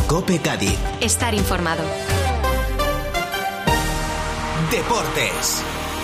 COPE Cádiz. Estar informado. Deportes.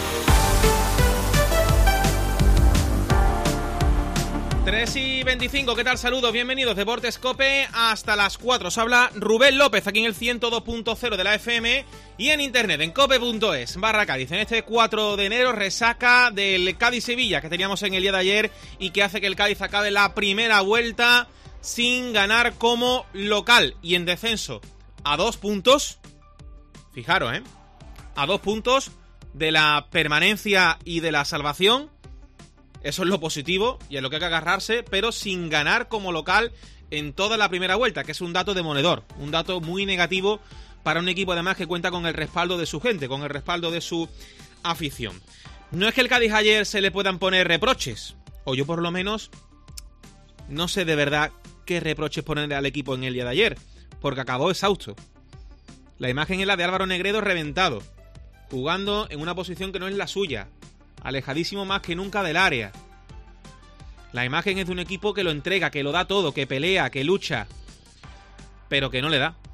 Tres y 25, ¿qué tal? Saludos, bienvenidos, Deportes COPE, hasta las 4. Os habla Rubén López, aquí en el 102.0 de la FM y en internet, en cope.es/Cádiz. En este 4 de enero, resaca del Cádiz-Sevilla que teníamos en el día de ayer y que hace que el Cádiz acabe la primera vuelta sin ganar como local y en descenso. A 2 puntos, fijaros, a 2 puntos de la permanencia y de la salvación. Eso es lo positivo y es lo que hay que agarrarse, pero sin ganar como local en toda la primera vuelta, que es un dato demoledor, un dato muy negativo para un equipo además que cuenta con el respaldo de su gente, con el respaldo de su afición. No es que el Cádiz ayer se le puedan poner reproches, o yo por lo menos no sé de verdad qué reproches ponerle al equipo en el día de ayer, porque acabó exhausto. La imagen es la de Álvaro Negredo reventado, jugando en una posición que no es la suya, alejadísimo más que nunca del área. La imagen es de un equipo que lo entrega, que lo da todo, que pelea, que lucha, pero que no le da.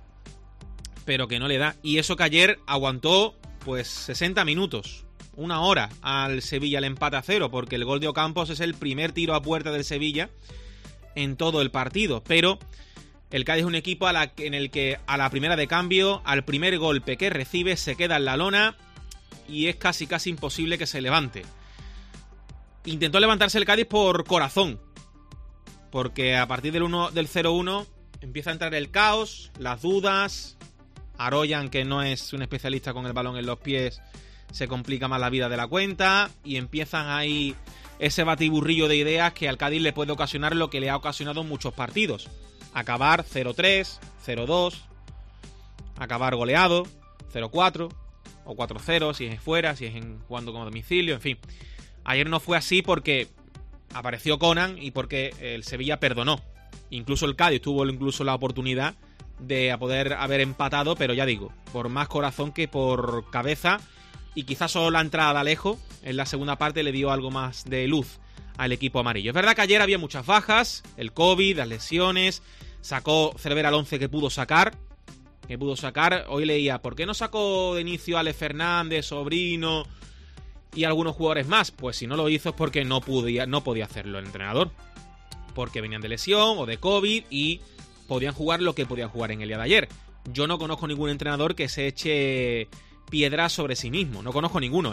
Y eso que ayer aguantó pues 60 minutos, una hora al Sevilla el empate a 0, porque el gol de Ocampos es el primer tiro a puerta del Sevilla en todo el partido. Pero el Cádiz es un equipo en el que a la primera de cambio, al primer golpe que recibe, se queda en la lona y es casi imposible que se levante. Intentó levantarse el Cádiz por corazón, porque a partir del 0-1 empieza a entrar el caos, las dudas. Aroyan, que no es un especialista con el balón en los pies, se complica más la vida de la cuenta y empiezan ahí ese batiburrillo de ideas que al Cádiz le puede ocasionar lo que le ha ocasionado en muchos partidos: acabar 0-3, 0-2, acabar goleado 0-4 o 4-0 si es fuera, si es jugando como domicilio, en fin. Ayer no fue así porque apareció Conan y porque el Sevilla perdonó. Incluso el Cádiz tuvo la oportunidad de poder haber empatado, pero ya digo, por más corazón que por cabeza, y quizás solo la entrada de Alejo en la segunda parte le dio algo más de luz al equipo amarillo. Es verdad que ayer había muchas bajas, el COVID, las lesiones, sacó Cervera al 11 que pudo sacar. Hoy leía, ¿por qué no sacó de inicio a Ale Fernández, Sobrino y algunos jugadores más? Pues si no lo hizo es porque no podía hacerlo el entrenador, porque venían de lesión o de COVID y podían jugar lo que podían jugar en el día de ayer. Yo no conozco ningún entrenador que se eche piedras sobre sí mismo, no conozco ninguno,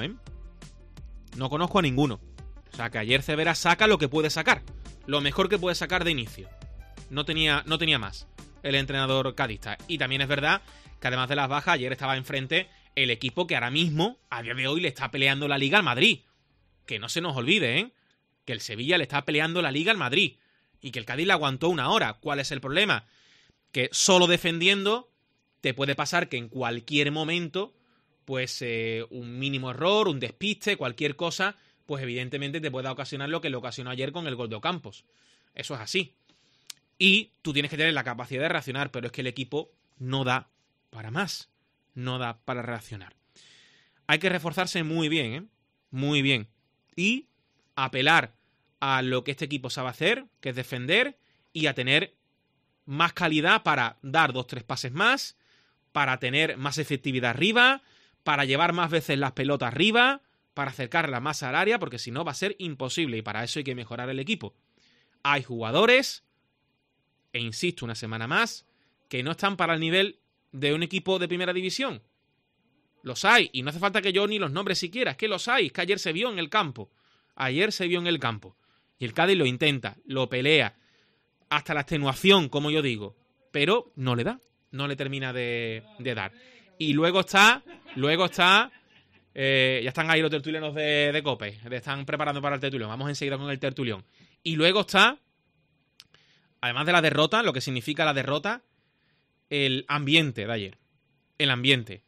no conozco a ninguno. O sea, que ayer Cervera saca lo que puede sacar, lo mejor que puede sacar de inicio. No tenía más el entrenador cadista. Y también es verdad que además de las bajas, ayer estaba enfrente el equipo que ahora mismo, a día de hoy, le está peleando la Liga al Madrid. Que no se nos olvide, que el Sevilla le está peleando la Liga al Madrid y que el Cádiz le aguantó una hora. ¿Cuál es el problema? Que solo defendiendo te puede pasar que en cualquier momento, pues un mínimo error, un despiste, cualquier cosa, pues evidentemente te pueda ocasionar lo que le ocasionó ayer con el gol de Ocampos. Eso es así. Y tú tienes que tener la capacidad de reaccionar, pero es que el equipo no da para más. No da para reaccionar. Hay que reforzarse muy bien, muy bien. Y apelar a lo que este equipo sabe hacer, que es defender, y a tener más calidad para dar 2-3 pases más, para tener más efectividad arriba, para llevar más veces las pelotas arriba, para acercarla más al área, porque si no va a ser imposible y para eso hay que mejorar el equipo. Hay jugadores, e insisto una semana más, que no están para el nivel de un equipo de primera división. Los hay, y no hace falta que yo ni los nombre siquiera, es que los hay, es que ayer se vio en el campo. Y el Cádiz lo intenta, lo pelea, hasta la extenuación, como yo digo, pero no le da, no le termina de dar. Y luego está, ya están ahí los tertulianos de COPE, están preparando para el tertulión, vamos enseguida con el tertulión. Y luego está, además de la derrota, lo que significa la derrota, el ambiente de ayer. El ambiente.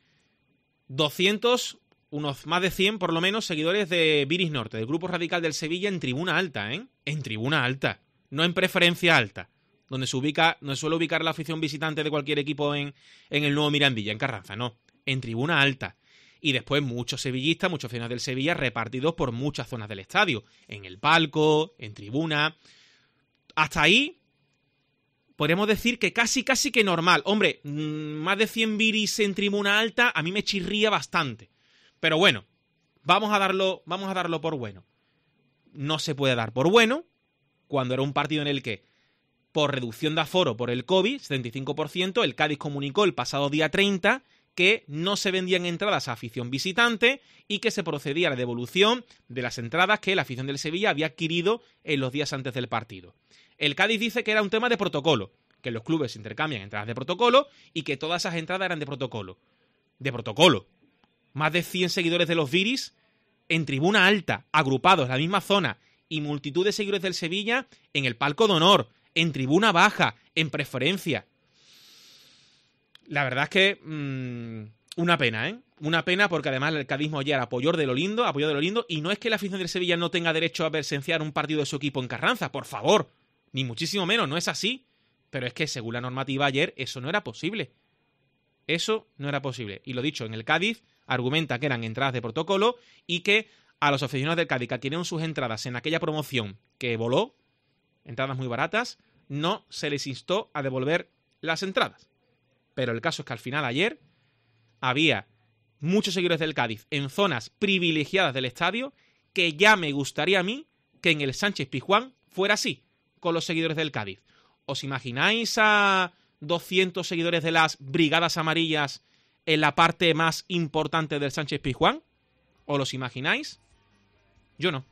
200, unos más de 100 por lo menos, seguidores de Viris Norte, del Grupo Radical del Sevilla, en tribuna alta, En tribuna alta, no en preferencia alta, donde suele ubicar la afición visitante de cualquier equipo en el nuevo Mirandilla, en Carranza, no. En tribuna alta. Y después muchos sevillistas, muchos aficionados del Sevilla repartidos por muchas zonas del estadio. En el palco, en tribuna. Hasta ahí, podríamos decir que casi que normal. Hombre, más de 100 viris en tribuna alta a mí me chirría bastante. Pero bueno, vamos a darlo por bueno. No se puede dar por bueno cuando era un partido en el que, por reducción de aforo por el COVID, 75%, el Cádiz comunicó el pasado día 30 que no se vendían entradas a afición visitante y que se procedía a la devolución de las entradas que la afición del Sevilla había adquirido en los días antes del partido. El Cádiz dice que era un tema de protocolo, que los clubes intercambian entradas de protocolo y que todas esas entradas eran de protocolo. De protocolo. Más de 100 seguidores de los Viris en tribuna alta, agrupados en la misma zona, y multitud de seguidores del Sevilla en el palco de honor, en tribuna baja, en preferencia. La verdad es que una pena, ¿eh? Una pena porque además el cadismo ayer apoyó de lo lindo, y no es que la afición del Sevilla no tenga derecho a presenciar un partido de su equipo en Carranza, por favor, ni muchísimo menos, no es así. Pero es que según la normativa ayer eso no era posible. Eso no era posible. Y lo dicho, en el Cádiz argumenta que eran entradas de protocolo y que a los aficionados del Cádiz que adquirieron sus entradas en aquella promoción que voló, entradas muy baratas, no se les instó a devolver las entradas. Pero el caso es que al final ayer había muchos seguidores del Cádiz en zonas privilegiadas del estadio, que ya me gustaría a mí que en el Sánchez Pizjuán fuera así, con los seguidores del Cádiz. ¿Os imagináis a 200 seguidores de las Brigadas Amarillas en la parte más importante del Sánchez Pizjuán? ¿Os los imagináis? Yo no.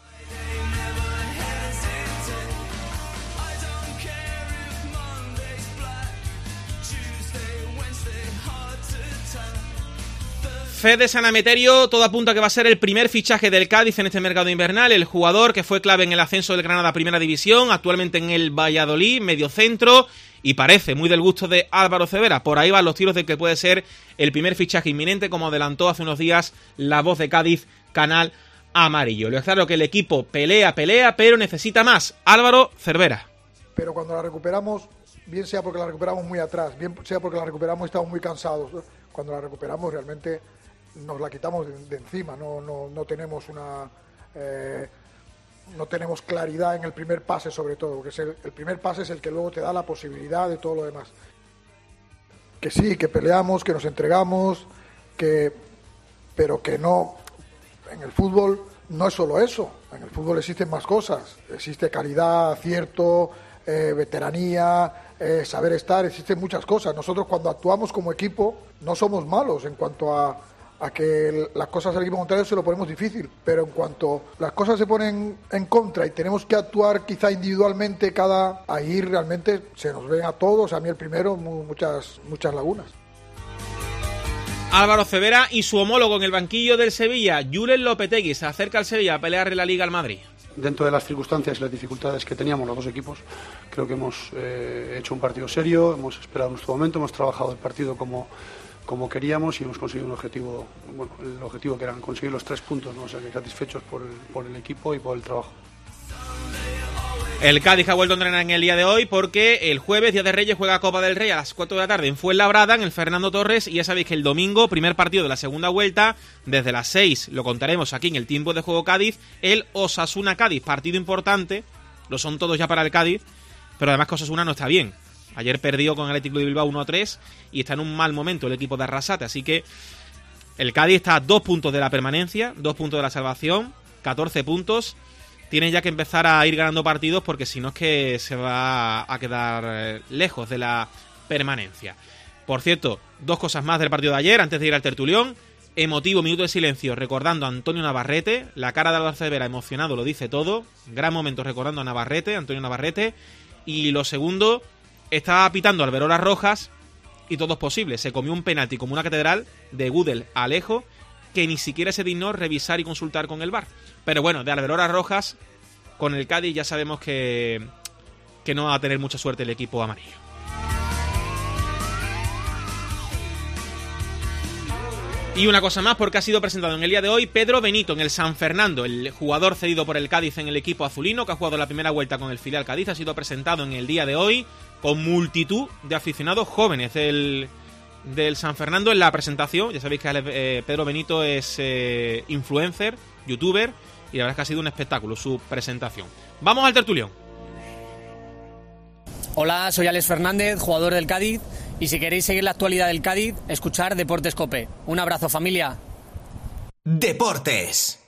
Fede San Emeterio, todo apunta a que va a ser el primer fichaje del Cádiz en este mercado invernal. El jugador que fue clave en el ascenso del Granada a Primera División, actualmente en el Valladolid, mediocentro, y parece muy del gusto de Álvaro Cervera. Por ahí van los tiros de que puede ser el primer fichaje inminente, como adelantó hace unos días la Voz de Cádiz, Canal Amarillo. Lo es claro que el equipo pelea, pero necesita más. Álvaro Cervera. Pero cuando la recuperamos, bien sea porque la recuperamos muy atrás, bien sea porque la recuperamos y estamos muy cansados, cuando la recuperamos realmente nos la quitamos de encima, no tenemos no tenemos claridad en el primer pase, sobre todo, porque el primer pase es el que luego te da la posibilidad de todo lo demás. Que sí, que peleamos, que nos entregamos, pero que no, en el fútbol no es solo eso, en el fútbol existen más cosas, existe calidad, acierto, veteranía, saber estar, existen muchas cosas. Nosotros cuando actuamos como equipo no somos malos en cuanto a que las cosas al equipo contrario se lo ponemos difícil, pero en cuanto las cosas se ponen en contra y tenemos que actuar quizá individualmente ahí realmente se nos ven a todos, a mí el primero, muchas lagunas. Álvaro Cervera y su homólogo en el banquillo del Sevilla, Julen Lopetegui, se acerca al Sevilla a pelear en la Liga al Madrid. Dentro de las circunstancias y las dificultades que teníamos los dos equipos, creo que hemos hecho un partido serio, hemos esperado nuestro momento, hemos trabajado el partido como queríamos y hemos conseguido un objetivo, el objetivo que era conseguir los 3 puntos, ¿no? O sea que satisfechos por el equipo y por el trabajo. El Cádiz ha vuelto a entrenar en el día de hoy porque el jueves, Día de Reyes, juega Copa del Rey a las 4 de la tarde en Fuenlabrada, en el Fernando Torres, y ya sabéis que el domingo, primer partido de la segunda vuelta, desde las 6, lo contaremos aquí en el Tiempo de Juego Cádiz, el Osasuna-Cádiz, partido importante, lo son todos ya para el Cádiz, pero además que Osasuna no está bien. Ayer perdió con el Athletic Club de Bilbao 1-3 y está en un mal momento el equipo de Arrasate, así que el Cádiz está a 2 puntos de la permanencia, 2 puntos de la salvación, 14 puntos. Tiene ya que empezar a ir ganando partidos porque si no es que se va a quedar lejos de la permanencia. Por cierto, 2 cosas más del partido de ayer antes de ir al tertulión. Emotivo minuto de silencio recordando a Antonio Navarrete. La cara de Álvaro Cervera emocionado lo dice todo. Gran momento recordando a Navarrete, Antonio Navarrete. Y lo segundo, estaba pitando Alberola Rojas y todo es posible. Se comió un penalti como una catedral de Gudel a Alejo que ni siquiera se dignó revisar y consultar con el VAR. Pero bueno, de Alberola Rojas con el Cádiz ya sabemos que no va a tener mucha suerte el equipo amarillo. Y una cosa más, porque ha sido presentado en el día de hoy Pedro Benito en el San Fernando, el jugador cedido por el Cádiz en el equipo azulino, que ha jugado la primera vuelta con el filial Cádiz, ha sido presentado en el día de hoy con multitud de aficionados jóvenes del San Fernando en la presentación. Ya sabéis que Pedro Benito es influencer, youtuber, y la verdad es que ha sido un espectáculo su presentación. Vamos al tertulión. Hola, soy Alex Fernández, jugador del Cádiz, y si queréis seguir la actualidad del Cádiz, escuchar Deportes COPE. Un abrazo, familia. Deportes.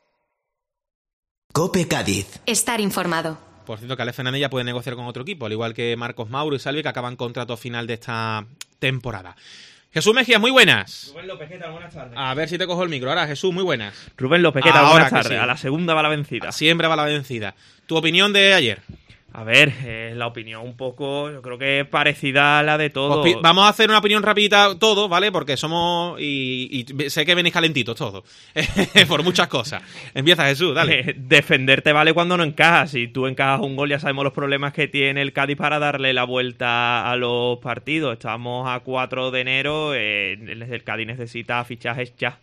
COPE Cádiz. Estar informado. Por cierto, que Alex Fernández ya puede negociar con otro equipo, al igual que Marcos Mauro y Salvi, que acaban contrato final de esta temporada. Jesús Mejías, muy buenas. Rubén López, ¿qué tal? Buenas tardes. A ver si te cojo el micro. Ahora, Jesús, muy buenas. Rubén López, ¿qué tal? Ahora Buenas que tardes. sí. A la segunda va la vencida. Siempre va la vencida. ¿Tu opinión de ayer? A ver, la opinión un poco, yo creo que parecida a la de todos. Vamos a hacer una opinión rapidita todos, ¿vale? Porque somos... Y sé que venís calentitos todos. Por muchas cosas. Empieza, Jesús, dale. Defenderte vale cuando no encajas. Si tú encajas un gol, ya sabemos los problemas que tiene el Cádiz para darle la vuelta a los partidos. Estamos a 4 de enero. El Cádiz necesita fichajes ya.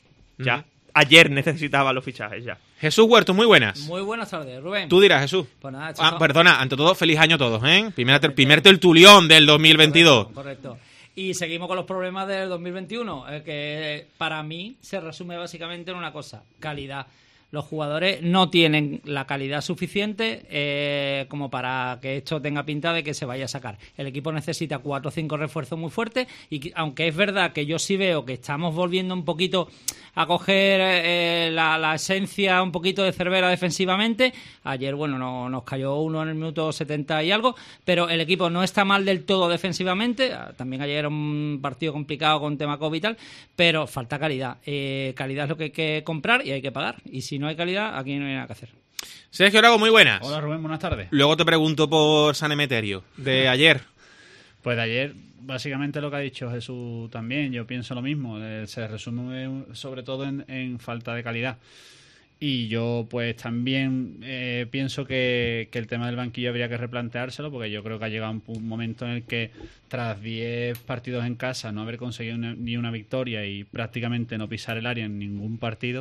Ayer necesitaba los fichajes ya. Jesús Huerto, muy buenas. Muy buenas tardes, Rubén. Tú dirás, Jesús. Pues nada, perdona, ante todo, feliz año a todos, ¿eh? Primer tertulión del 2022. Correcto. Y seguimos con los problemas del 2021, que para mí se resume básicamente en una cosa: calidad. Los jugadores no tienen la calidad suficiente como para que esto tenga pinta de que se vaya a sacar. El equipo necesita 4 o 5 refuerzos muy fuertes y aunque es verdad que yo sí veo que estamos volviendo un poquito a coger la esencia un poquito de Cervera defensivamente. Ayer, bueno, nos cayó uno en el minuto 70 y algo, pero el equipo no está mal del todo defensivamente. También ayer era un partido complicado con tema COVID y tal, pero falta calidad. Calidad es lo que hay que comprar y hay que pagar. Y si no hay calidad, aquí no hay nada que hacer. Sergio Lago, muy buenas. Hola Rubén, buenas tardes. Luego te pregunto por San Emeterio, de ayer. Pues de ayer, básicamente lo que ha dicho Jesús también, yo pienso lo mismo. Se resume sobre todo en falta de calidad. Y yo pues también pienso que el tema del banquillo habría que replanteárselo, porque yo creo que ha llegado un momento en el que tras 10 partidos en casa no haber conseguido ni una victoria y prácticamente no pisar el área en ningún partido,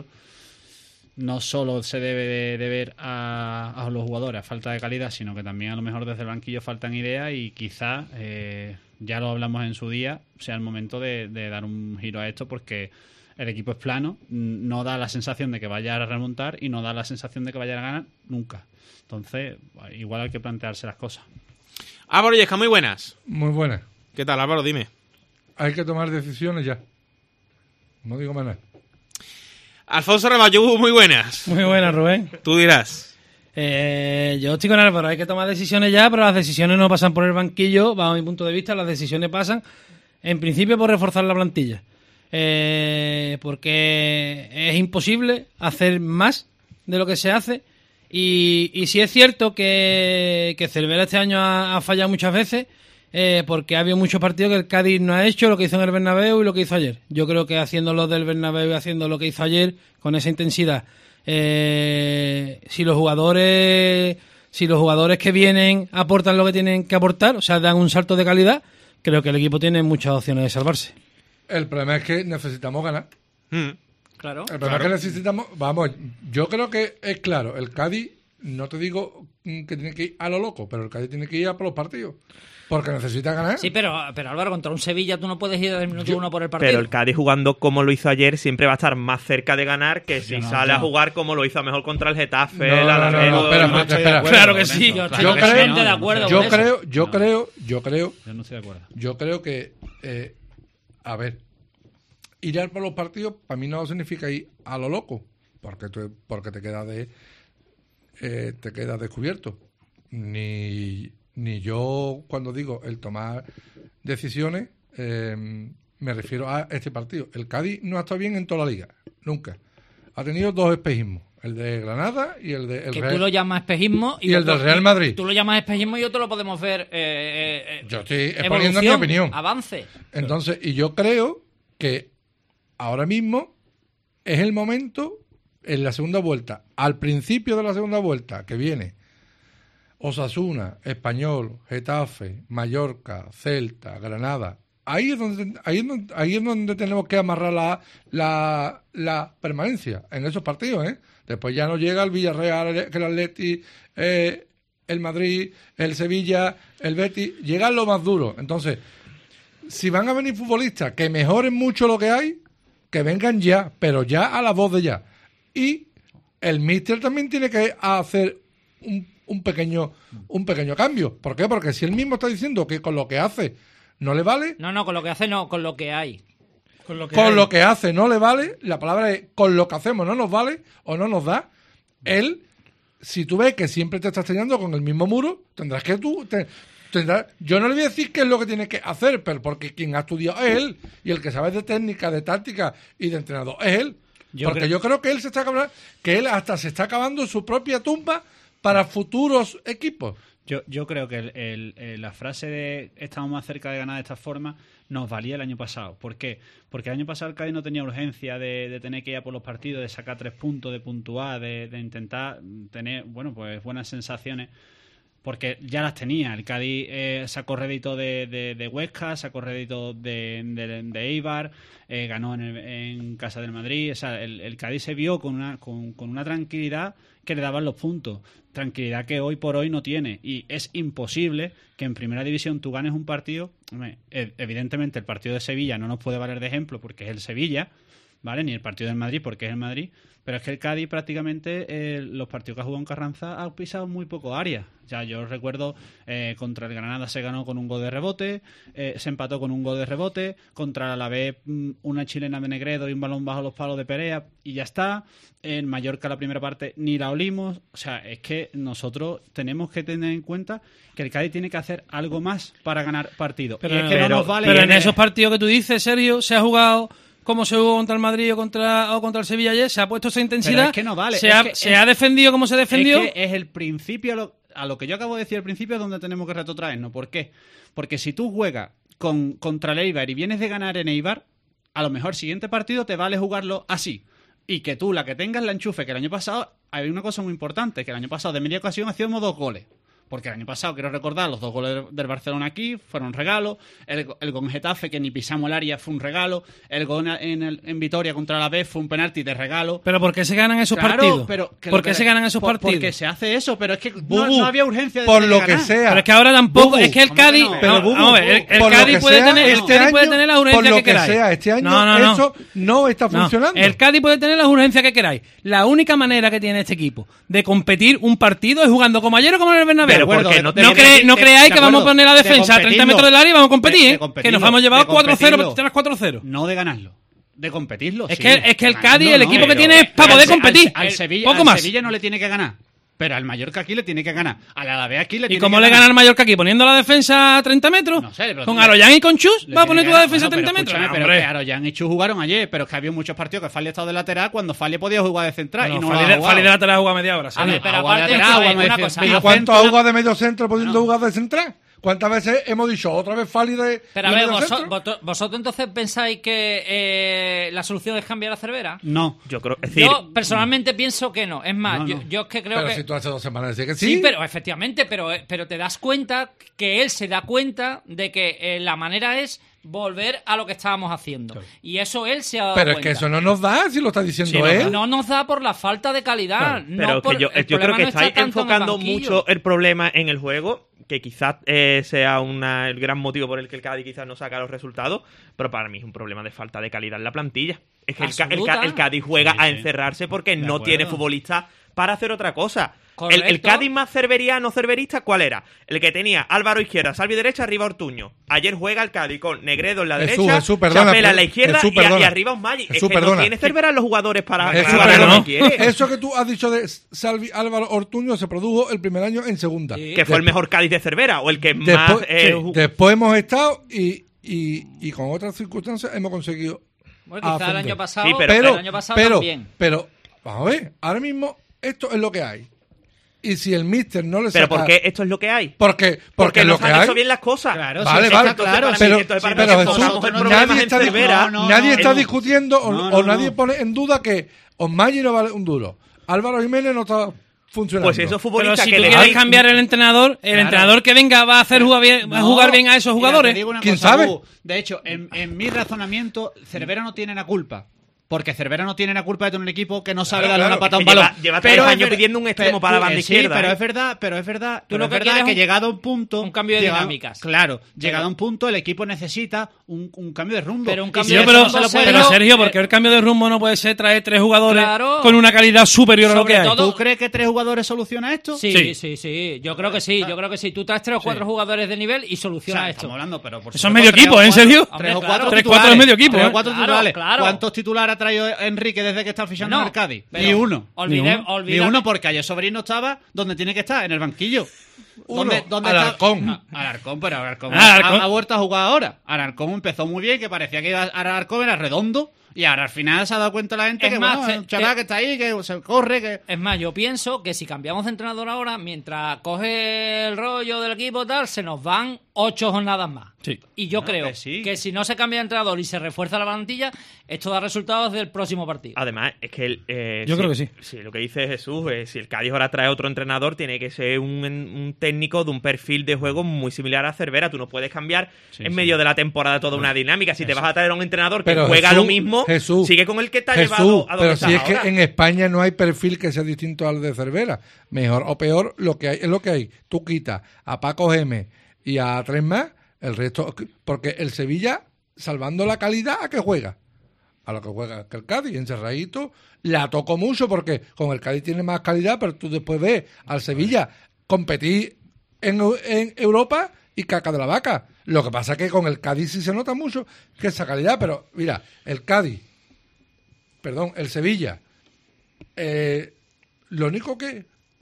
no solo se debe de deber a los jugadores a falta de calidad, sino que también a lo mejor desde el banquillo faltan ideas y quizás, ya lo hablamos en su día, sea el momento de dar un giro a esto, porque el equipo es plano, no da la sensación de que vaya a remontar y no da la sensación de que vaya a ganar nunca. Entonces, igual hay que plantearse las cosas. Álvaro Yesca, muy buenas. Muy buenas. ¿Qué tal, Álvaro? Dime. Hay que tomar decisiones ya. No digo más nada. Alfonso Reballo, muy buenas. Muy buenas, Rubén. Tú dirás. Yo estoy con Álvaro, hay que tomar decisiones ya, pero las decisiones no pasan por el banquillo. Bajo mi punto de vista, las decisiones pasan, en principio, por reforzar la plantilla. Porque es imposible hacer más de lo que se hace. Y sí es cierto que Cervera este año ha fallado muchas veces, porque ha habido muchos partidos que el Cádiz no ha hecho lo que hizo en el Bernabéu y lo que hizo ayer. Yo creo que haciendo lo del Bernabéu y haciendo lo que hizo ayer con esa intensidad, si los jugadores que vienen aportan lo que tienen que aportar, o sea, dan un salto de calidad, creo que el equipo tiene muchas opciones de salvarse. El problema es que necesitamos ganar. Claro. El problema es que necesitamos... Vamos, yo creo que es claro. El Cádiz, no te digo que tiene que ir a lo loco, pero el Cádiz tiene que ir a por los partidos. Porque necesita ganar. Sí, pero Álvaro, contra un Sevilla tú no puedes ir desde el minuto 1 por el partido. Pero el Cádiz jugando como lo hizo ayer siempre va a estar más cerca de ganar que si sale a jugar como lo hizo a mejor contra el Getafe. Espera. Claro que sí. Yo estoy totalmente de acuerdo con eso. Yo creo... Yo no estoy de acuerdo. Yo creo que... a ver... Ir a por los partidos para mí no significa ir a lo loco, porque te quedas descubierto. Ni yo, cuando digo el tomar decisiones, me refiero a este partido. El Cádiz no ha estado bien en toda la liga, nunca. Ha tenido 2 espejismos, el de Granada y el de Real. Tú lo llamas espejismo y el del Real Madrid. Tú lo llamas espejismo y otro lo podemos ver. Yo estoy exponiendo mi opinión. Avance. Entonces, y yo creo que ahora mismo es el momento, en la segunda vuelta, al principio de la segunda vuelta, que viene Osasuna, Español, Getafe, Mallorca, Celta, Granada. Ahí es donde tenemos que amarrar la permanencia en esos partidos, ¿eh? Después ya no llega el Villarreal, el Atleti, el Madrid, el Sevilla, el Betis. Llegan lo más duro. Entonces, si van a venir futbolistas que mejoren mucho lo que hay, que vengan ya, pero ya a la voz de ya. Y el míster también tiene que hacer un pequeño cambio. ¿Por qué? Porque si él mismo está diciendo que con lo que hace no le vale... No, con lo que hace no, con lo que hay. Con lo que hace no le vale, la palabra es con lo que hacemos no nos vale o no nos da. Él, si tú ves que siempre te estás estrellando con el mismo muro, tendrás que yo no le voy a decir qué es lo que tiene que hacer, pero porque quien ha estudiado es él, y el que sabe de técnica, de táctica y de entrenador es él. Yo creo que él hasta se está acabando su propia tumba para futuros equipos. Yo creo que la frase de estamos más cerca de ganar de esta forma nos valía el año pasado. ¿Por qué? Porque el año pasado el Cádiz no tenía urgencia de tener que ir a por los partidos, de sacar 3 puntos, de puntuar, de intentar tener pues buenas sensaciones, porque ya las tenía. El Cádiz sacó rédito de Huesca, sacó rédito de Eibar, ganó en casa del Madrid. O sea, el Cádiz se vio con una tranquilidad que le daban los puntos, tranquilidad que hoy por hoy no tiene, y es imposible que en primera división tú ganes un partido. Evidentemente el partido de Sevilla no nos puede valer de ejemplo porque es el Sevilla, ¿vale? Ni el partido del Madrid porque es el Madrid, pero es que el Cádiz prácticamente los partidos que ha jugado en Carranza ha pisado muy poco área. Ya yo recuerdo contra el Granada se ganó con un gol de rebote, se empató con un gol de rebote, contra el Alavés una chilena de Negredo y un balón bajo los palos de Perea y ya está. En Mallorca la primera parte ni la olimos. O sea, es que nosotros tenemos que tener en cuenta que el Cádiz tiene que hacer algo más para ganar partidos. Pero, y es que no nos vale. Pero en esos partidos que tú dices, Sergio, se ha jugado como se jugó contra el Madrid o contra el Sevilla ayer, se ha puesto esa intensidad. Pero es que no vale. Se ha defendido como se defendió. Es que es el principio, a lo que yo acabo de decir al principio, donde tenemos que retrotraernos. ¿Por qué? Porque si tú juegas contra el Eibar y vienes de ganar en Eibar, a lo mejor el siguiente partido te vale jugarlo así. Y que tú, la que tengas, la enchufe. Que el año pasado hay una cosa muy importante, que el año pasado de media ocasión hacíamos 2 goles. Porque el año pasado, quiero recordar, los 2 goles del Barcelona aquí fueron regalos. El gol en Getafe, que ni pisamos el área, fue un regalo. El gol en Vitoria contra la B fue un penalti de regalo. ¿Pero por qué se ganan esos partidos? ¿Por qué se ganan esos partidos? Porque se hace eso, pero es que no había urgencia de por lo que ganar. sea. Pero es que ahora tampoco, es que el Cádiz... El Cádiz puede tener la urgencia que queráis. Este año eso no está funcionando. El Cádiz puede tener las urgencias que queráis. La única manera que tiene este equipo de competir un partido es jugando como ayer o como en el Bernabéu. No creáis que vamos a poner la defensa a 30 metros del área y vamos a competir, que nos vamos a llevar 4-0, 3-4-0. No de ganarlo, de competirlo. Es que el Cádiz, el equipo que tiene es para poder competir. Al Sevilla no le tiene que ganar. Pero al Mallorca aquí le tiene que ganar. Al Alavés aquí le tiene que ganar. ¿Y cómo le gana al Mallorca aquí? ¿Poniendo la defensa a 30 metros? No sé. ¿Con Arollán y con Chus? ¿Va a poner tú la defensa a 30 metros? Pero que Arollán y Chus jugaron ayer. Pero es que había muchos partidos que Fali ha estado de lateral cuando Fali podía jugar de central. Y no Fali de lateral juega media hora. Pero aparte, una cosa. ¿Y cuánto ha jugado de medio centro pudiendo jugar de central? ¿Cuántas veces hemos dicho otra vez Fali de... Pero a ver, vosotros entonces pensáis que la solución es cambiar a Cervera? No. Yo creo... Yo personalmente pienso que no. Es más, yo es que creo pero que... si tú hace 2 semanas decías que sí. Sí, pero efectivamente, pero te das cuenta que él se da cuenta de que la manera es volver a lo que estábamos haciendo. Claro. Y eso él se ha dado cuenta. Pero es que eso no nos da, si lo está diciendo él. No nos da por la falta de calidad. Claro. Pero yo creo que estáis enfocando mucho el problema en el juego, que quizás sea el gran motivo por el que el Cádiz quizás no saca los resultados, pero para mí es un problema de falta de calidad en la plantilla. Es que el Cádiz juega a encerrarse porque no tiene futbolistas para hacer otra cosa. El Cádiz más cerverista, ¿cuál era? El que tenía Álvaro izquierda, Salvi derecha, arriba Ortuño. Ayer juega el Cádiz con Negredo en la derecha, Chapela en la izquierda y arriba Osmaggi. Es que no tiene Cervera los jugadores para jugar a lo que quiere. Eso que tú has dicho de Salvi Álvaro Ortuño se produjo el primer año en segunda. Sí. Que fue el mejor Cádiz de Cervera o el que más... Después hemos estado y con otras circunstancias hemos conseguido... Bueno, quizá el año pasado, sí, pero el año pasado también. Pero, vamos a ver, ahora mismo esto es lo que hay. Y si el míster no le saca... ¿Pero por qué esto es lo que hay? Porque es lo no que hay. Hecho bien las cosas. Claro, vale, claro. Pero nadie está discutiendo o nadie pone en duda que Osmaggi no vale un duro. Álvaro Jiménez no está funcionando. Pues esos futbolistas que le quieres cambiar el entrenador, entrenador que venga va a hacer jugar bien a esos jugadores. ¿Quién sabe? De hecho, en mi razonamiento, Cervera no tiene la culpa. Porque Cervera no tiene la culpa de tener un equipo que no sabe darle una patada a un balón. Lleva 3 años pidiendo un extremo para la banda izquierda. Sí, pero es verdad que llegado a un punto... Un cambio de dinámicas. Claro, llegado a un punto el equipo necesita un cambio de rumbo. Pero un cambio pero Sergio, porque el cambio de rumbo no puede ser traer 3 jugadores con una calidad superior a lo que hay. ¿Tú crees que 3 jugadores soluciona esto? Sí. Yo creo que sí. Tú traes 3 o 4 jugadores de nivel y soluciona esto. Estamos hablando, pero por eso es medio equipo, ¿en serio? 3 o 4 es medio equipo. 3 o 4 titulares. Claro. ¿Cuántos titulares ha traído Enrique desde que está fichando en el Cádiz? Ni uno. Ni uno, porque ayer Sobrino estaba donde tiene que estar, en el banquillo. ¿Dónde Alarcón. Alarcón, pero Alarcón ha vuelto a jugar ahora. Alarcón empezó muy bien, que parecía que Alarcón era redondo. Y ahora al final se ha dado cuenta la gente que un chaval que está ahí, que se corre, que... Es más, yo pienso que si cambiamos de entrenador ahora, mientras coge el rollo del equipo y tal, se nos van 8 jornadas más. Sí. Y yo creo que si no se cambia de entrenador y se refuerza la plantilla, esto da resultados del próximo partido. Además, es que... yo creo que sí. Sí, lo que dice Jesús, si el Cádiz ahora trae otro entrenador, tiene que ser un técnico de un perfil de juego muy similar a Cervera. Tú no puedes cambiar en medio de la temporada toda una dinámica. Si te vas a traer a un entrenador que juega lo mismo, sigue con el que te ha llevado a donde pero estás si es ahora. que en España no hay perfil que sea distinto al de Cervera. Mejor o peor, lo que hay es lo que hay. Tú quitas a Paco Gémez y a 3 más, el resto... Porque el Sevilla, salvando la calidad, ¿a qué juega? A lo que juega que el Cádiz, encerradito. La tocó mucho porque con el Cádiz tiene más calidad, pero tú después ves al Sevilla competir en Europa y caca de la vaca. Lo que pasa es que con el Cádiz sí se nota mucho que esa calidad, pero mira, el Sevilla, lo único que...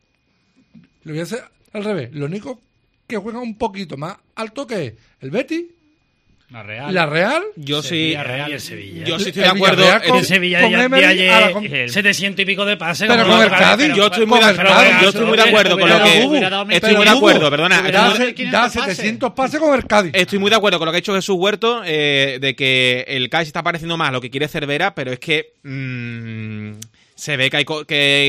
Lo voy a hacer al revés. Lo único que juega un poquito más alto que es el Betis, la Real. Yo sí. Y el Sevilla. Yo sí estoy de acuerdo. El Sevilla de ayer, 700 y pico de pases. Pero con el Cádiz. Yo estoy muy de acuerdo con lo que... Estoy muy de acuerdo, perdona. Da 700 pases con el Cádiz. Estoy muy de acuerdo con lo que ha hecho Jesús Huerto, de que el Cádiz está pareciendo más a lo que quiere Cervera, pero es que... se ve que hay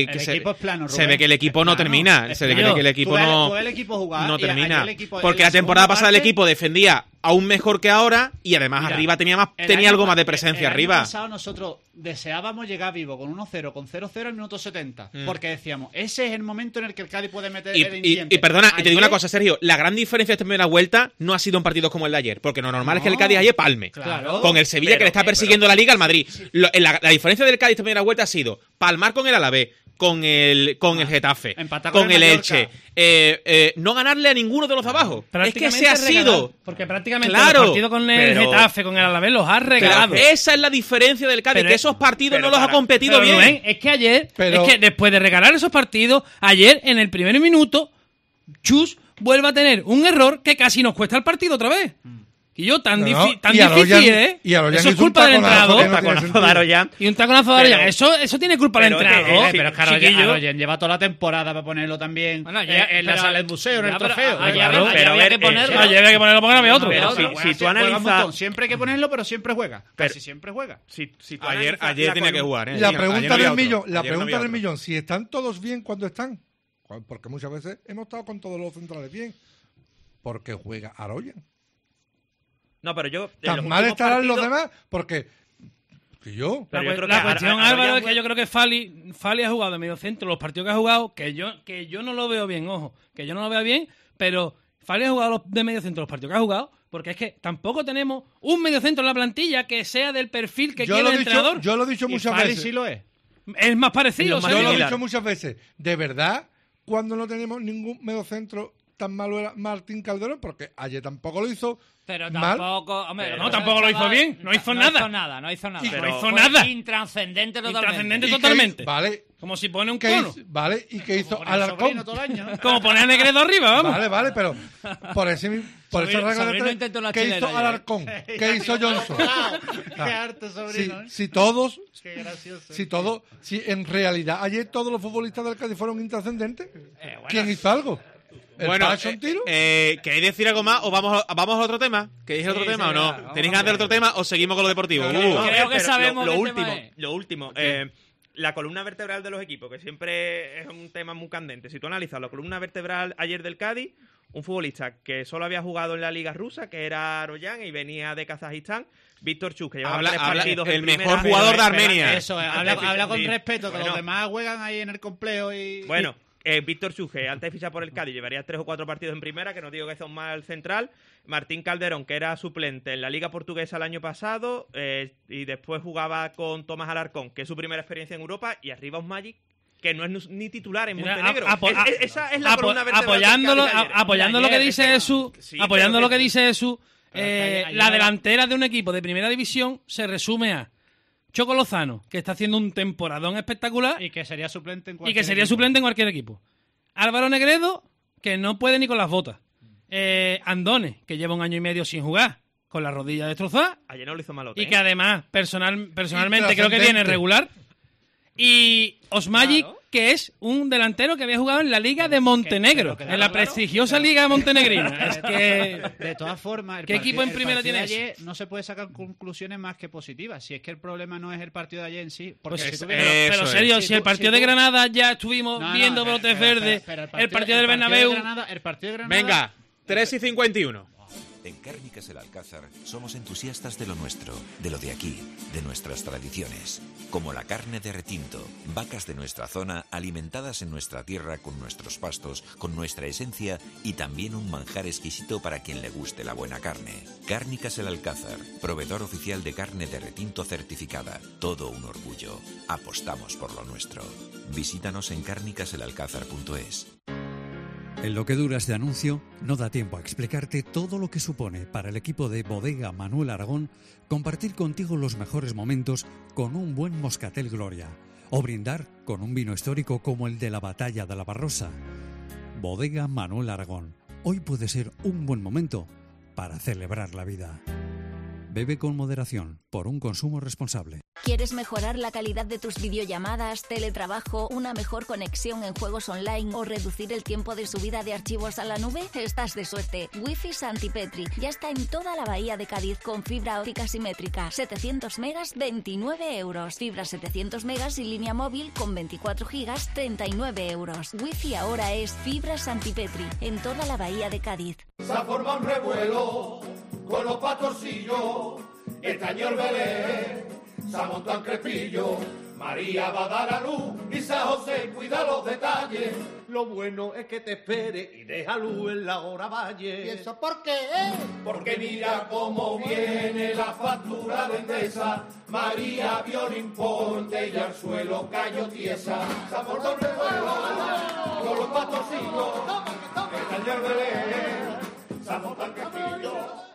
se ve que el equipo no termina. Se ve que el equipo no termina. Porque la temporada pasada el equipo defendía aún mejor que ahora y además arriba tenía algo más de presencia arriba. El año pasado nosotros deseábamos llegar vivo con 1-0, con 0-0 al minuto 70. Porque decíamos, ese es el momento en el que el Cádiz puede meter el incienso. Y perdona, y te digo una cosa, Sergio, la gran diferencia de esta primera vuelta no ha sido en partidos como el de ayer, porque lo normal es que el Cádiz ayer palme. Claro, con el Sevilla que le está persiguiendo la Liga al Madrid. La diferencia del Cádiz esta primera vuelta ha sido palmar con el Alavés, con el Getafe, con el Elche, no ganarle a ninguno de los de abajo. Es que se ha sido... Porque prácticamente los partidos con el Getafe, con el Alavés, los ha regalado. Esa es la diferencia del Cádiz, que esos partidos no los ha competido bien. Rubén, es que ayer, después de regalar esos partidos, ayer en el primer minuto, Chus vuelve a tener un error que casi nos cuesta el partido otra vez. Y yo, tan difícil, ¿eh? Y eso es culpa del entrenador. Un taconazo de Aroyan. Y un taconazo de Aroyan. Eso tiene culpa del entrenador. Pero es que Aroyan lleva toda la temporada para ponerlo también en la sala del museo, en el trofeo. Había que ponerlo. Ayer había que ponerlo porque no había otro. Pero si tú analizas... Siempre hay que ponerlo, pero siempre juega. Casi siempre juega. Ayer tenía que jugar, ¿eh? La pregunta del millón, si están todos bien cuando están, porque muchas veces hemos estado con todos los centrales bien, porque juega Aroyan. No, pero yo... Tan mal estarán los demás, porque... La cuestión, Álvaro, es que yo creo que Fali ha jugado de medio centro los partidos que ha jugado, que yo no lo veo bien, ojo, que yo no lo veo bien, pero Fali ha jugado de medio centro los partidos que ha jugado, porque es que tampoco tenemos un medio centro en la plantilla que sea del perfil que quiere el entrenador. Yo lo he dicho muchas veces. Sí lo es. Es más parecido. Yo lo he dicho muchas veces. De verdad, cuando no tenemos ningún medio centro tan malo era Martín Calderón, porque ayer tampoco lo hizo. Pero tampoco, hombre, tampoco lo hizo bien, no hizo nada. No hizo nada. No hizo nada. Intrascendente totalmente. Vale. Como si pone un cono. Vale, ¿y qué hizo Alarcón? Como pone a Negredo arriba, vamos. Vale, pero por esa regla de tres, ¿qué hizo Alarcón? ¿Qué hizo Johnson? Qué arte, sobrino. Si todos, si en realidad ayer todos los futbolistas del Cádiz fueron intrascendentes, ¿quién hizo algo? Bueno, ¿queréis decir algo más o vamos a otro tema? ¿Queréis otro tema o no? ¿Tenéis ganas de otro tema o seguimos con lo deportivo? Creo que sabemos lo último. La columna vertebral de los equipos, que siempre es un tema muy candente. Si tú analizas la columna vertebral ayer del Cádiz, un futbolista que solo había jugado en la liga rusa, que era Aroyan, y venía de Kazajistán, Víctor Chuk, que llevaba 3 partidos el en mejor jugador de Armenia. Eso, habla con respeto, que los demás juegan ahí en el complejo y... Bueno, Víctor Chuk, antes de fichar por el Cádiz, llevaría 3 o 4 partidos en primera, que no digo que son mal central. Martín Calderón, que era suplente en la Liga Portuguesa el año pasado, y después jugaba con Tomás Alarcón, que es su primera experiencia en Europa, y arriba un Magic que no es ni titular en Montenegro. Esa es la columna vertebral. Apoyando lo que dice Jesús, la delantera de un equipo de primera división se resume a Choco Lozano, que está haciendo un temporadón espectacular y que sería suplente en cualquier equipo. Álvaro Negredo, que no puede ni con las botas. Andone, que lleva 1 año y medio sin jugar, con la rodilla destrozada. Ayer no lo hizo malote. Y que además, personalmente, creo que viene regular. Y Osmajic, que es un delantero que había jugado en la Liga de Montenegro, en la prestigiosa Liga montenegrina. Es que, de todas formas, ¿qué equipo en primera tiene ayer no se puede sacar conclusiones más que positivas? Si es que el problema no es el partido de ayer en sí. Porque pero serio, si el partido de Granada ya estuvimos viendo brotes verdes, el partido del Bernabéu... Venga, 3:51. En Cárnicas El Alcázar somos entusiastas de lo nuestro, de lo de aquí, de nuestras tradiciones. Como la carne de retinto, vacas de nuestra zona alimentadas en nuestra tierra con nuestros pastos, con nuestra esencia y también un manjar exquisito para quien le guste la buena carne. Cárnicas El Alcázar, proveedor oficial de carne de retinto certificada. Todo un orgullo. Apostamos por lo nuestro. Visítanos en cárnicaselalcázar.es. En lo que dura este anuncio, no da tiempo a explicarte todo lo que supone para el equipo de Bodega Manuel Aragón compartir contigo los mejores momentos con un buen Moscatel Gloria o brindar con un vino histórico como el de la Batalla de la Barrosa. Bodega Manuel Aragón. Hoy puede ser un buen momento para celebrar la vida. Bebe con moderación, por un consumo responsable. ¿Quieres mejorar la calidad de tus videollamadas, teletrabajo, una mejor conexión en juegos online o reducir el tiempo de subida de archivos a la nube? Estás de suerte. Wi-Fi Santipetri ya está en toda la bahía de Cádiz con fibra óptica simétrica. 700 megas, 29 euros. Fibra 700 megas y línea móvil con 24 gigas, 39 euros. Wi-Fi ahora es fibra Santipetri en toda la bahía de Cádiz. Se ha formado un revuelo con los patorcillos, está en el Belén, se ha montado en Crespillo, María va a dar a luz y San José cuida los detalles. Lo bueno es que te espere y deja luz en la hora valle. ¿Y eso por qué? Porque mira cómo viene la factura de Endesa. María vio el importe y al suelo cayó tiesa. Se ha montado un revuelo con los patorcillos, está en el Belén, se ha montado en Crespillo.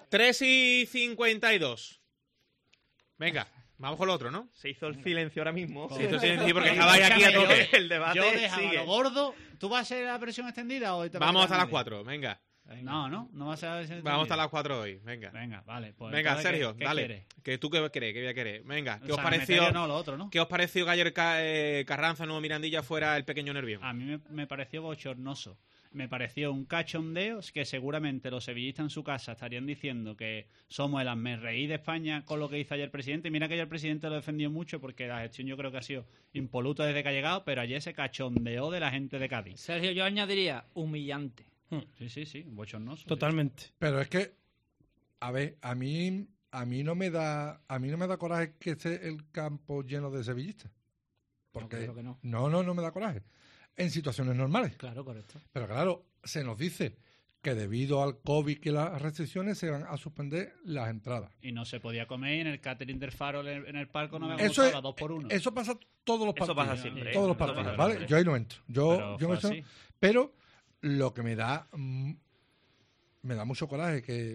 3:52. Venga, vamos con lo otro, ¿no? Se hizo el silencio ahora mismo. Se hizo el silencio porque estabais aquí a tope. El debate yo dejaba sigue. lo gordo. ¿Tú vas a ser la versión extendida o te Vamos hasta las 4, venga. No vas a ser la versión extendida. Vamos hasta las 4 hoy, venga. Venga, vale. Pues venga, Sergio, ¿qué dale. quieres? Que tú qué crees, qué voy a querer. Venga, ¿qué O os sea, pareció? no, lo otro, ¿no? ¿Qué os pareció que ayer Carranza, Nuevo Mirandilla fuera el pequeño Nervión? A mí me pareció bochornoso. Me pareció un cachondeo que seguramente los sevillistas en su casa estarían diciendo que somos el hazmerreír de España con lo que hizo ayer el presidente. Y mira que ayer el presidente lo defendió mucho porque la gestión yo creo que ha sido impoluta desde que ha llegado, pero ayer se cachondeó de la gente de Cádiz. Sergio, yo añadiría humillante. Sí, bochornoso. Totalmente. Pero es que, a ver, a mí no me da coraje que esté el campo lleno de sevillistas. Porque no, creo que no me da coraje. En situaciones normales. Claro, correcto. Pero claro, se nos dice que debido al COVID y las restricciones se van a suspender las entradas. Y no se podía comer en el catering del Faro en el palco, no me eso es, 2x1. Eso pasa todos los partidos. Eso pasa siempre. Todos los partidos, ¿vale? Yo ahí no entro. Pero lo que me da mucho coraje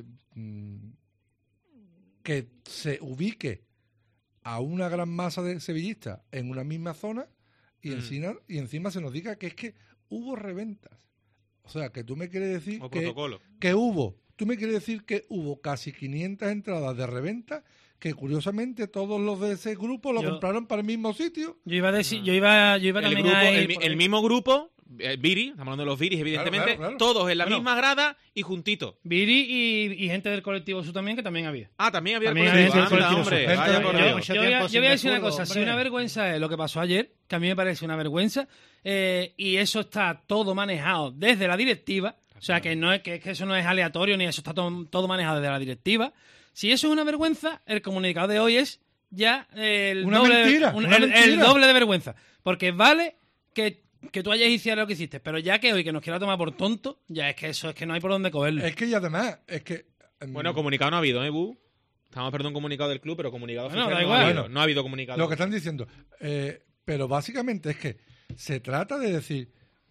que se ubique a una gran masa de sevillistas en una misma zona y encima se nos diga que es que hubo reventas. O sea, que tú me quieres decir tú me quieres decir que hubo casi 500 entradas de reventa que curiosamente todos los de ese grupo lo compraron para el mismo sitio. Yo iba a decir, yo iba también a ir el mismo grupo, Viri, estamos hablando de los Viris, evidentemente, claro. Todos en la misma grada y juntitos. Viri y gente del colectivo Sur también, que también había. Ah, también había el colectivo Sur. Hombre, yo voy a decir una cosa, si una vergüenza es lo que pasó ayer, que a mí me parece una vergüenza, y eso está todo manejado desde la directiva, O sea, que no es que eso no es aleatorio ni eso está todo manejado desde la directiva. Si eso es una vergüenza, el comunicado de hoy es ya el doble de vergüenza. Porque vale que tú hayas iniciado lo que hiciste, pero ya que hoy que nos quiera tomar por tonto, ya es que eso es que no hay por dónde cogerlo. Es que y además, es que... Bueno, comunicado no ha habido, Bu. Estamos perdiendo un comunicado del club, pero comunicado bueno, da igual. No ha habido comunicado. Lo que están diciendo. Pero básicamente es que se trata de decir...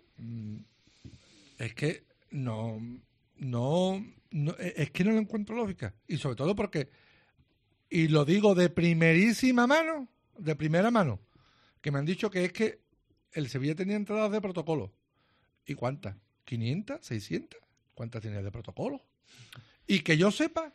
es que no es que no le encuentro lógica. Y sobre todo porque, y lo digo de primera mano, que me han dicho que es que el Sevilla tenía entradas de protocolo. ¿Y cuántas? ¿500? ¿600? ¿Cuántas tenía de protocolo? Y que yo sepa,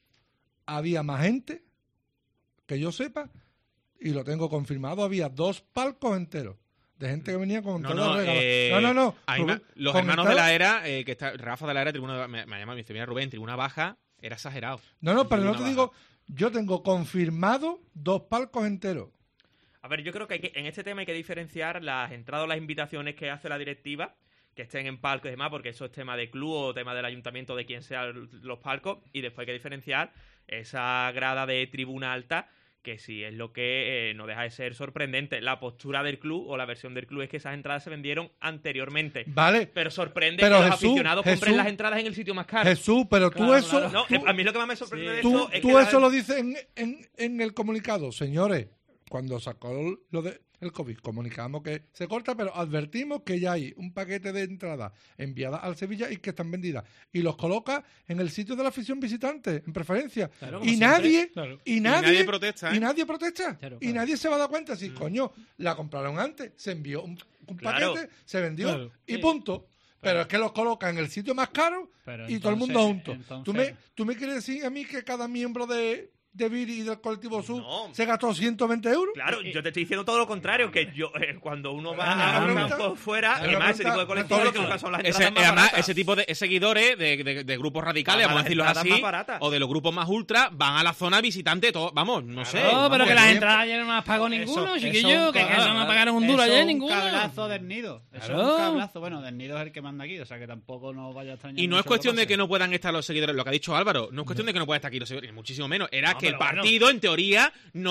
había más gente, que yo sepa, y lo tengo confirmado, había 2 palcos enteros. De gente que venía con entradas regaladas. No. Los hermanos de la Era, que está Rafa de la Era, tribuna, me llama, me dice, mira Rubén, tribuna baja, era exagerado. No, pero no te digo, yo tengo confirmado 2 palcos enteros. A ver, yo creo que en este tema hay que diferenciar las entradas o las invitaciones que hace la directiva, que estén en palcos y demás, porque eso es tema de club o tema del ayuntamiento, de quien sean los palcos, y después hay que diferenciar esa grada de tribuna alta, que sí es lo que no deja de ser sorprendente. La postura del club o la versión del club es que esas entradas se vendieron anteriormente. Vale. Pero sorprende que los aficionados compren las entradas en el sitio más caro. Jesús, pero tú eso... No, a mí lo que más me sorprende de eso es que... Tú eso lo dices en el comunicado. Señores, cuando sacó lo de el COVID, comunicamos que se corta, pero advertimos que ya hay un paquete de entradas enviadas al Sevilla y que están vendidas. Y los coloca en el sitio de la afición visitante, en preferencia. Claro, y nadie protesta. Y nadie protesta. Claro. Y nadie se va a dar cuenta si, coño, la compraron antes, se envió un paquete, se vendió y punto. Pero es que los coloca en el sitio más caro y todo el mundo junto. Entonces... ¿Tú me quieres decir a mí que cada miembro de Viri y del colectivo Sur se gastó 120 euros? Claro, yo te estoy diciendo todo lo contrario, que yo cuando uno va a un campo fuera, además ese tipo de colectivos lo que buscan son las entradas más baratas. Ese tipo de seguidores de grupos radicales, vamos a decirlo así, o de los grupos más ultra, van a la zona visitante, no sé. No, pero que las entradas ayer no las pagó ninguno, chiquillo, que eso no pagaron un duro ayer ninguno. Es un cablazo del Nido. Eso es un cablazo. Bueno, del Nido es el que manda aquí, o sea que tampoco nos vaya a extrañar. Y no es cuestión de que no puedan estar los seguidores, lo que ha dicho Álvaro, no es cuestión de que no puedan estar aquí los seguidores, muchísimo menos. Era que el partido, en teoría,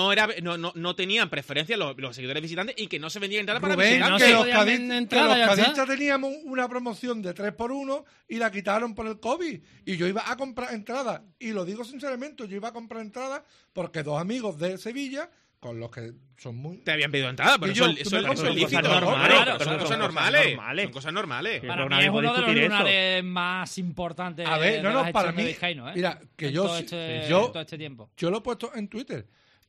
no tenían preferencia los seguidores visitantes y que no se vendían entradas para visitantes. Que los cadistas teníamos una promoción de 3x1 y la quitaron por el COVID. Y yo iba a comprar entradas. Y lo digo sinceramente, yo iba a comprar entradas porque 2 amigos de Sevilla, con los que son muy... Te habían pedido entradas, pero eso es lícito. Son cosas normales. Son cosas normales. Para mí es uno de los lunares más importantes de la gestión de Vizcaíno. Mira, que todo este tiempo. Yo lo he puesto en Twitter.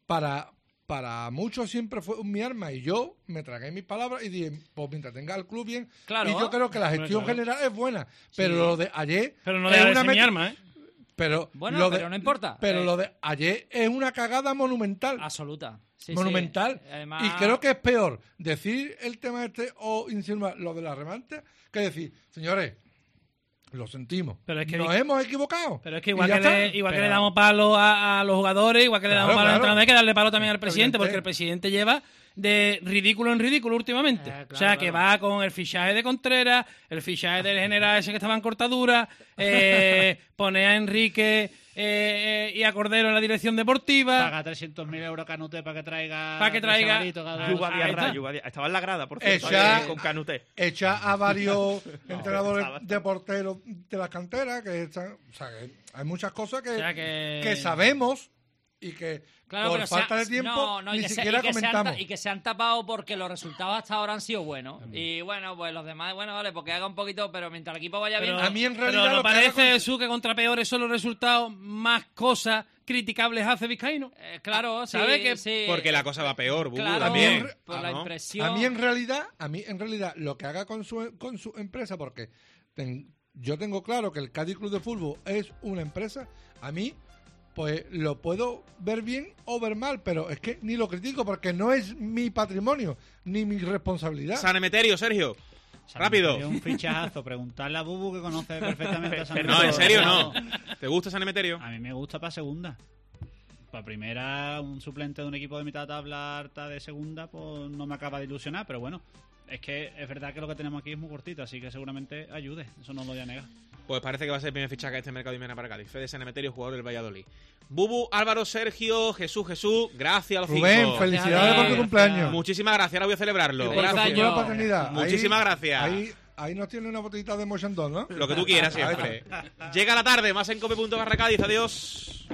Para muchos siempre fue mi arma y yo me tragué mis palabras y dije, pues mientras tenga el club bien. Claro, y yo creo que la gestión general es buena. Pero lo de ayer... Pero no deja de ser mi arma, ¿eh? Pero pero no importa. Pero lo de ayer es una cagada monumental. Absoluta. Sí, monumental. Sí. Además... Y creo que es peor decir el tema o insinuar lo de la remante que decir, señores, lo sentimos. Pero es que nos hemos equivocado. Pero es que igual que le damos palo a los jugadores, igual que le damos palo al entrenador, hay que darle palo también al presidente, porque el presidente lleva de ridículo en ridículo últimamente. Que va con el fichaje de Contreras, el fichaje del general ese que estaba en cortadura, pone a Enrique y a Cordero en la dirección deportiva. Paga 300.000 euros a Canute para que traiga... Estaba en la grada, por cierto, con Canute. Echa a varios entrenadores de porteros de las canteras, que hay muchas cosas que sabemos y que por falta de tiempo ni siquiera comentamos. Y que se han tapado porque los resultados hasta ahora han sido buenos. Y bueno, pues los demás, vale, porque haga un poquito, pero mientras el equipo vaya bien... A mí en realidad ¿no parece, Jesús, que contra peores son los resultados, más cosas criticables hace Vizcaíno? Claro, ¿sabe que sí? Porque la cosa va peor, claro, también. Por la impresión... A mí en realidad lo que haga con su empresa, porque yo tengo claro que el Cádiz Club de Fútbol es una empresa, a mí pues lo puedo ver bien o ver mal, pero es que ni lo critico porque no es mi patrimonio ni mi responsabilidad. San Emeterio, Sergio. Rápido. Un fichajazo, preguntarle a Bubu, que conoce perfectamente a San Emeterio. No, en serio no. ¿Te gusta San Emeterio? A mí me gusta para segunda. Para primera, un suplente de un equipo de mitad de tabla harta de segunda, pues no me acaba de ilusionar, pero bueno. es que es verdad que lo que tenemos aquí es muy cortito, así que seguramente ayude, eso no lo voy a negar. Pues parece que va a ser el primer fichaje de este mercado de invierno para Cádiz. Fede Sanemeterio, jugador del Valladolid. Bubu, Álvaro, Sergio, Jesús, gracias a los Rubén, 5. felicidades por tu cumpleaños. Muchísimas gracias, ahora voy a celebrarlo. Gracias. Paternidad. Muchísimas gracias. Ahí nos tiene una botellita de Mochandón, ¿no? Lo que tú quieras siempre. Llega la tarde, más en cope.barra Cádiz. Adiós.